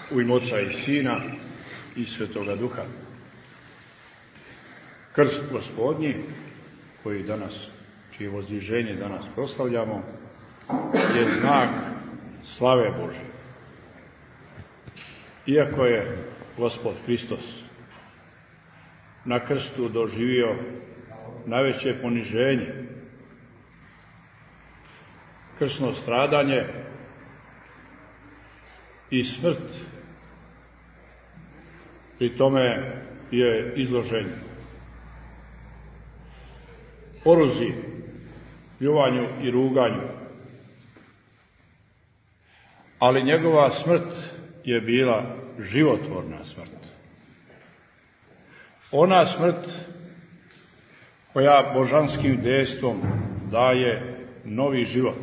U ime Oca i Sina i Svetoga Duha. Krst Gospodnji, koji danas, čije vozdiženje danas proslavljamo, je znak slave Božje. Iako je Gospod Hristos na krstu doživio najveće poniženje, krsno stradanje i smrt, pri tome je izložen poruzi, pljuvanju i ruganju. Ali njegova smrt je bila životvorna smrt. Ona smrt koja božanskim dejstvom daje novi život.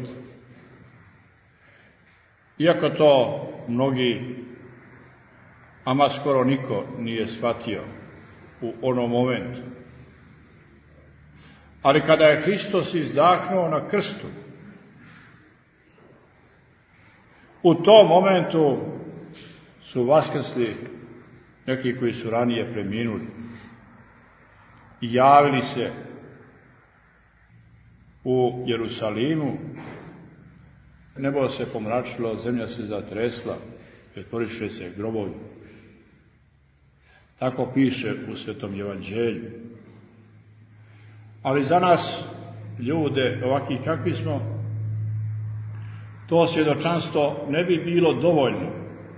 Iako to mnogi, ama skoro niko nije shvatio u onom momentu. Ali kada je Hristos izdahnuo na krstu, u tom momentu su vaskrsli neki koji su ranije preminuli i javili se u Jerusalimu. Nebo se pomračilo, zemlja se zatresla, otvoriše se grobovi. Tako piše u Svetom Evanđelju. Ali za nas, ljude ovakvi kakvi smo, to svjedočanstvo ne bi bilo dovoljno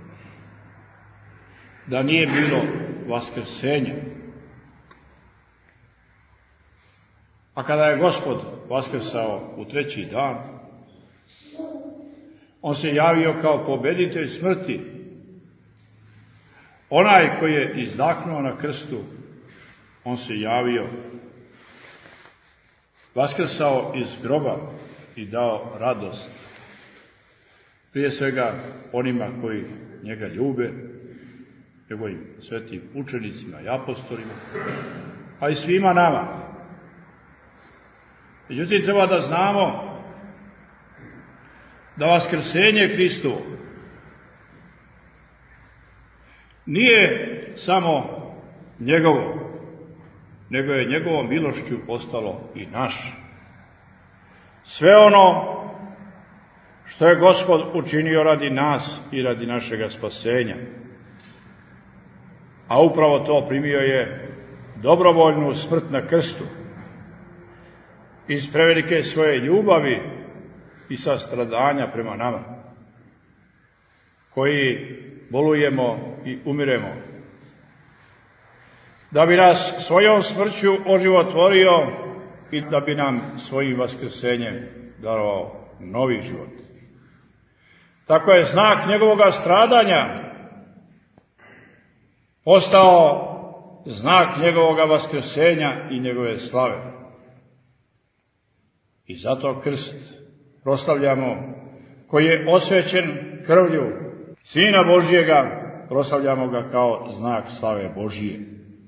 da nije bilo vaskrsenja. A kada je Gospod vaskrsao u treći dan, on se javio kao pobjeditelj smrti. Onaj koji je izdahnuo na krstu, on se javio, vaskrsao iz groba i dao radost. Prije svega onima koji njega ljube, njegovim svetim učenicima i apostolima, a i svima nama. Međutim, treba da znamo da vaskrsenje Hristovo nije samo njegovo, nego je njegovom milošću postalo i naš. Sve ono što je Gospod učinio radi nas i radi našega spasenja. A upravo to primio je dobrovoljnu smrt na krstu. Iz prevelike svoje ljubavi i sastradanja prema nama, koji bolujemo i umiremo, da bi nas svojom smrću oživotvorio i da bi nam svojim vaskrsenjem darovao novi život. Tako je znak njegovoga stradanja postao znak njegovoga vaskrsenja i njegove slave. I zato krst proslavljamo, koji je osvećen krvlju Sina Božjega, proslavljamo ga kao znak slave Božije.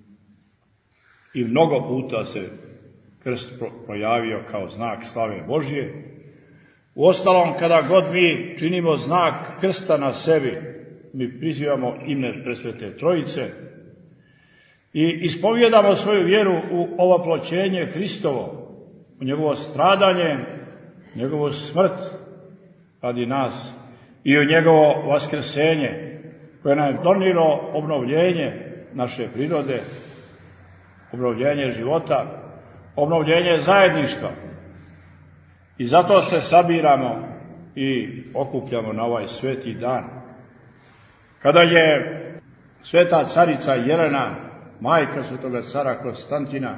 I mnogo puta se krst projavio kao znak slave Božje. Uostalom, kada god mi činimo znak krsta na sebi, mi prizivamo ime Presvete Trojice i ispovjedamo svoju vjeru u ovoploćenje Hristovo, u njegovo stradanje, njegovu smrt radi nas i u njegovo vaskrsenje, koje nam je donijelo obnovljenje naše prirode, obnovljenje života, obnovljenje zajedništva. I zato se sabiramo i okupljamo na ovaj sveti dan. Kada je sveta carica Jelena, majka svetoga cara Konstantina,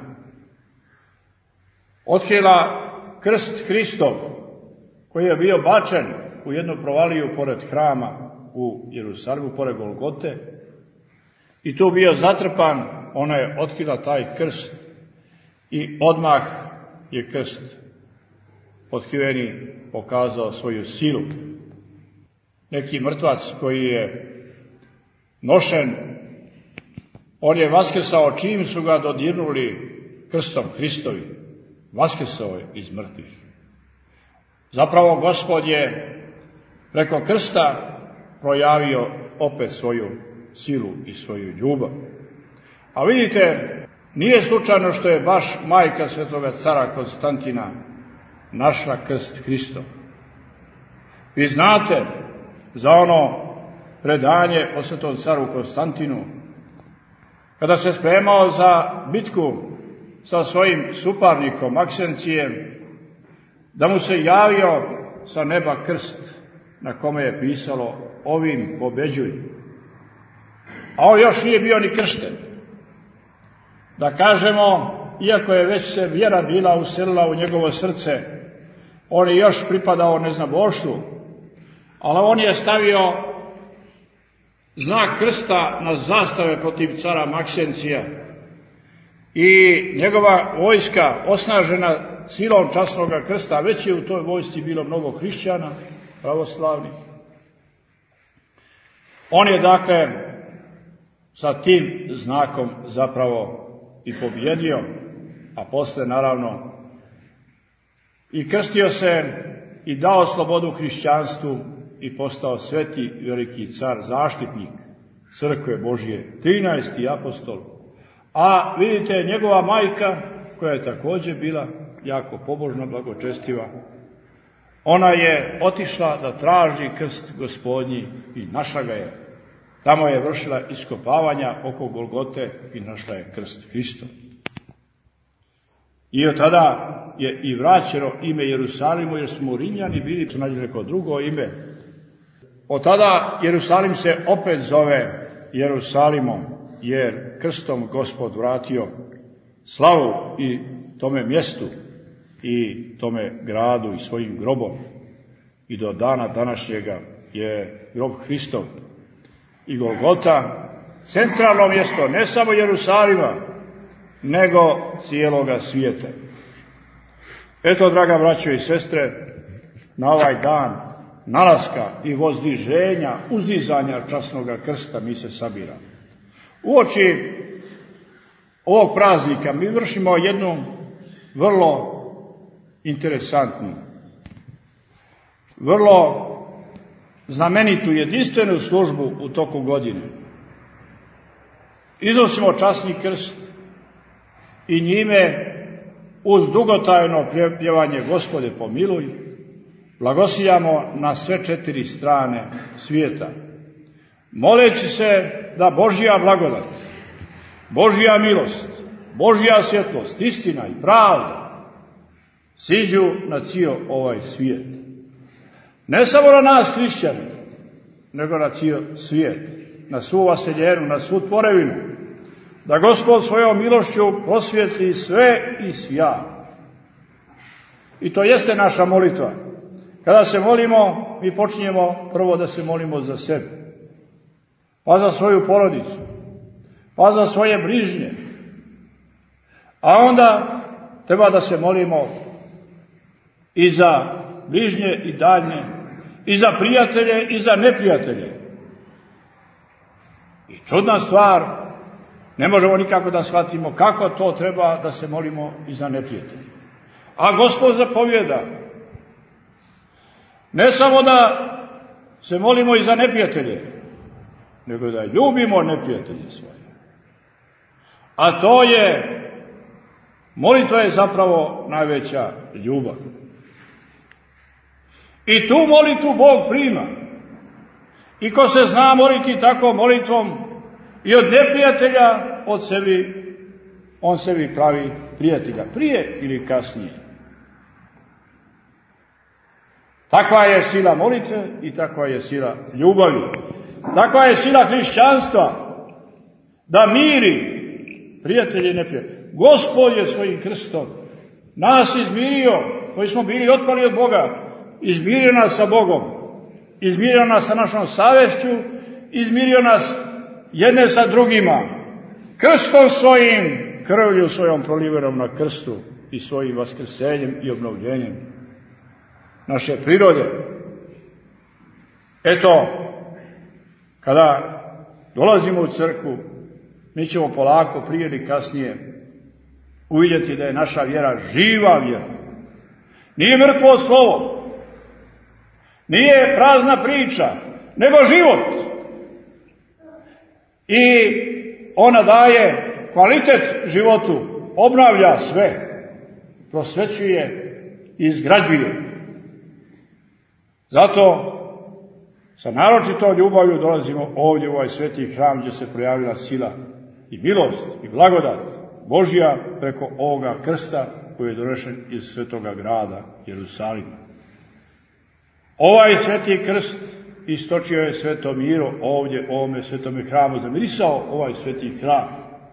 otkrila krst Hristov, koji je bio bačen u jednu provaliju pored hrama u Jerusalimu, pored Golgote, i tu bio zatrpan, ona je otkrila taj krst i odmah je krst otkriveni pokazao svoju silu. Neki mrtvac koji je nošen, on je vaskrsao čim su ga dodirnuli krstom Hristovim. Vaskrsao je iz mrtvih. Zapravo Gospod je preko krsta projavio opet svoju silu i svoju ljubav. A vidite, nije slučajno što je baš majka svetoga cara Konstantina našla krst Hristov. Vi znate za ono predanje o svetom caru Konstantinu, kada se spremao za bitku sa svojim suparnikom Maksencijem, da mu se javio sa neba krst na kome je pisalo ovim pobeđuj. A on još nije bio ni kršten. Da kažemo, iako je već se vjera bila uselila u njegovo srce, on je još pripadao neznaboštvu, ali on je stavio znak krsta na zastave protiv cara Maksencija i njegova vojska osnažena silom časnoga krsta, već je u toj vojsci bilo mnogo hrišćana, pravoslavnih. On je dakle sa tim znakom zapravo i pobjedio, a posle naravno i krstio se i dao slobodu hrišćanstvu i postao sveti veliki car, zaštitnik crkve Božje, 13. apostol. A vidite, njegova majka, koja je također bila jako pobožna, blagočestiva, ona je otišla da traži krst Gospodnji i našla ga je. Tamo je vršila iskopavanja oko Golgote i našla je krst Hristov. I od tada je i vraćeno ime Jerusalimu, jer smo Rimljani bili, su nađeli neko drugo ime. Od tada Jerusalim se opet zove Jerusalimom, jer krstom Gospod vratio slavu i tome mjestu i tome gradu i svojim grobom. I do dana današnjega je grob Hristov i Golgota centralno mjesto ne samo Jerusalima, nego cijeloga svijeta. Eto, draga braćo i sestre, na ovaj dan nalaska i vozdiženja, uzdizanja časnoga krsta mi se sabiramo. Uoči ovog praznika mi vršimo jednu vrlo interesantnu, vrlo znamenitu, jedinstvenu službu u toku godine. Iznosimo časni krst i njime uz dugotrajno pjevanje Gospode pomiluj blagosiljamo na sve 4 strane svijeta, moleći se da Božja blagodat, Božja milost, Božja svjetlost, istina i pravda siđu na cijel ovaj svijet. Ne samo na nas hrišćane, nego na cijel svijet, na svu vaseljenu, na svu tvorevinu, da Gospod svojom milošću prosvijetli sve i svja. I to jeste naša molitva. Kada se molimo, mi počinjemo prvo da se molimo za sebe, pa za svoju porodicu, pa za svoje bližnje, a onda treba da se molimo i za bližnje i daljnje, i za prijatelje i za neprijatelje. I čudna stvar, ne možemo nikako da shvatimo kako to treba da se molimo i za neprijatelje. A Gospod zapovjeda, ne samo da se molimo i za neprijatelje, nego da ljubimo neprijatelje svoje. A to je, molitva je zapravo najveća ljubav. I tu molitvu Bog prima. I ko se zna moliti tako molitvom i od neprijatelja, od sebi, on sebi pravi prijatelja, prije ili kasnije. Takva je sila molitve i takva je sila ljubavi. Takva je sila hrišćanstva, da miri prijatelje i neprijatelje. Gospod je svojim krstom nas izmirio, koji smo bili otpali od Boga, izmirio nas sa Bogom, izmirio nas sa našom savješću, izmirio nas jedne sa drugima, krstom svojim, krvlju svojom prolivenom na krstu i svojim vaskrsenjem i obnovljenjem naše prirode. Eto, kada dolazimo u crkvu, mi ćemo polako prije ili kasnije uvidjeti da je naša vjera živa vjera. Nije mrtvo slovo, nije prazna priča, nego život. i ona daje kvalitet životu, obnavlja sve, prosvećuje i izgrađuje. Zato sa naročitom ljubavlju dolazimo ovdje u ovaj sveti hram gdje se projavila sila i milost i blagodat Božja preko ovoga krsta koji je donešen iz svetoga grada Jerusalima. Ovaj sveti krst istočio je Sveto Miro ovdje u ovome svetome hramu, zamirisao ovaj sveti hram.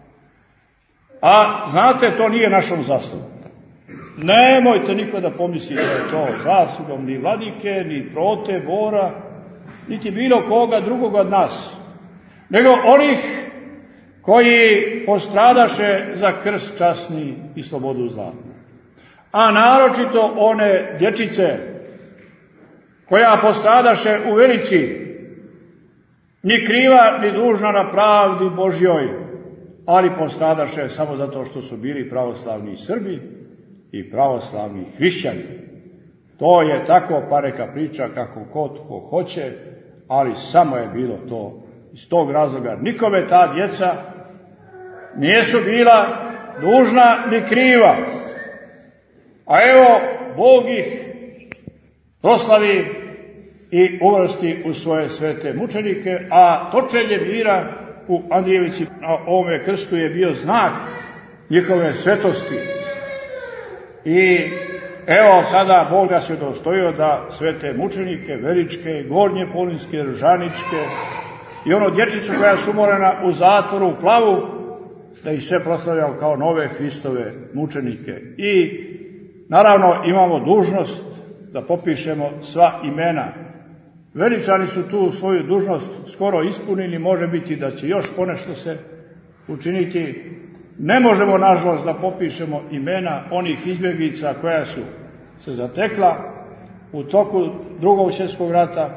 A znate, to nije našom zaslugom. Nemojte niko da pomisli da je to zaslugom ni vladike, ni Prote, Bora, niti bilo koga drugog od nas, nego onih koji postradaše za krst časni i slobodu zlatnu. A naročito one dječice koja postradaše u velici, ni kriva ni dužna na pravdi Božjoj, ali postradaše samo zato što su bili pravoslavni Srbi i pravoslavni hrišćani. To je tako, pa neka priča kako ko hoće, ali samo je bilo to. Iz tog razloga nikome ta djeca nisu bila dužna ni kriva. A evo, Bog ih proslavi i uvrsti u svoje svete mučenike, a točenje mira u Andrijevici na ovome krstu je bio znak njihove svetosti. I evo sada Bog nas je udostojio da svete mučenike, Veričke, Gornje Polinske, Ržaničke i ono dječicu koja su umorena u zatvoru u Plavu, da ih sve proslavljao kao nove Hristove mučenike. I naravno imamo dužnost da popišemo sva imena. Veričani su tu svoju dužnost skoro ispunili, može biti da će još ponešto se učiniti. Ne možemo, nažalost, da popišemo imena onih izbjeglica koja su se zatekla u toku Drugog svjetskog rata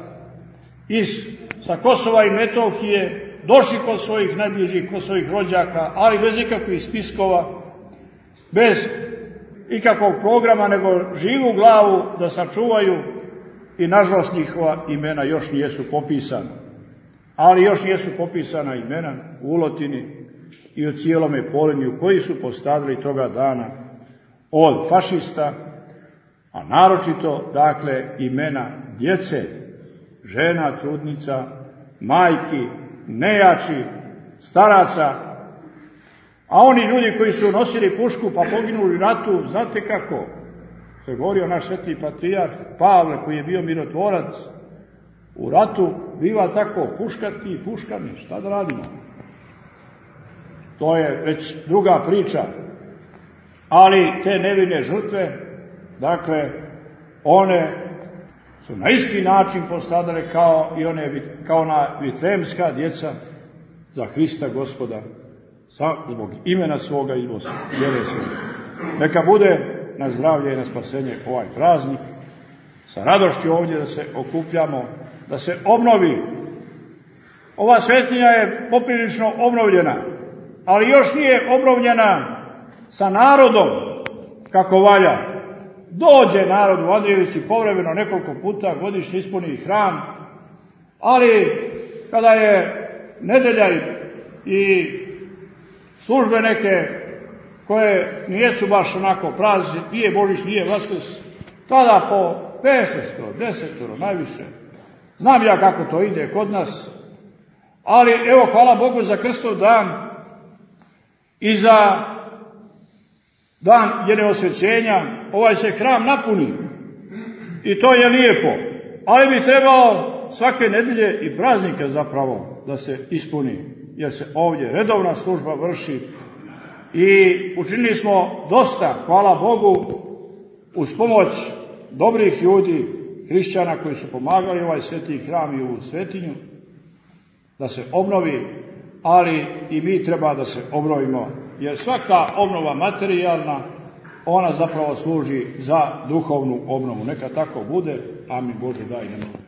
sa Kosova i Metohije, došli kod svojih najbližih, kod svojih rođaka, ali bez ikakvih spiskova, bez ikakvog programa, nego živu glavu da sačuvaju i, nažalost, njihova imena još nijesu popisana. Ali još nijesu popisana imena u Ulotini i u cijelome Polinju koji su postradali toga dana od fašista, a naročito, dakle, imena djece, žena, trudnica, majki, nejači, staraca, a oni ljudi koji su nosili pušku pa poginuli u ratu, znate kako? Što je govorio naš sveti patrijarh Pavle, koji je bio mirotvorac, u ratu biva tako, puškati i puškani, šta da radimo? To je već druga priča, ali te nevine žrtve, dakle, one su na isti način postradale kao ona vitlejemska djeca za Hrista Gospoda, zbog imena svoga i zbog vjere svoga. Neka bude na zdravlje i na spasenje ovaj praznik, sa radošću ovdje da se okupljamo, da se obnovi. Ova svetinja je poprilično obnovljena, ali još nije obnovljena sa narodom kako valja. Dođe narod u Andrijevici povremeno nekoliko puta godišnje, ispuni hram, ali kada je nedelja i službe neke koje nijesu baš onako praznici, nije Božić, nije Vaskrs, tada po 500, 10 najviše. Znam ja kako to ide kod nas, ali evo, hvala Bogu za Krstov dan i za dan Osvećenja, ovaj se hram napuni i to je lijepo, ali bi trebao svake nedelje i praznike zapravo da se ispuni, jer se ovdje redovna služba vrši i učinili smo dosta, hvala Bogu, uz pomoć dobrih ljudi, hrišćana koji su pomagali ovaj sveti hram i ovu svetinju, da se obnovi, ali i mi treba da se obnovimo, jer svaka obnova materijalna, ona zapravo služi za duhovnu obnovu. Neka tako bude. Amin. Bože daj nam.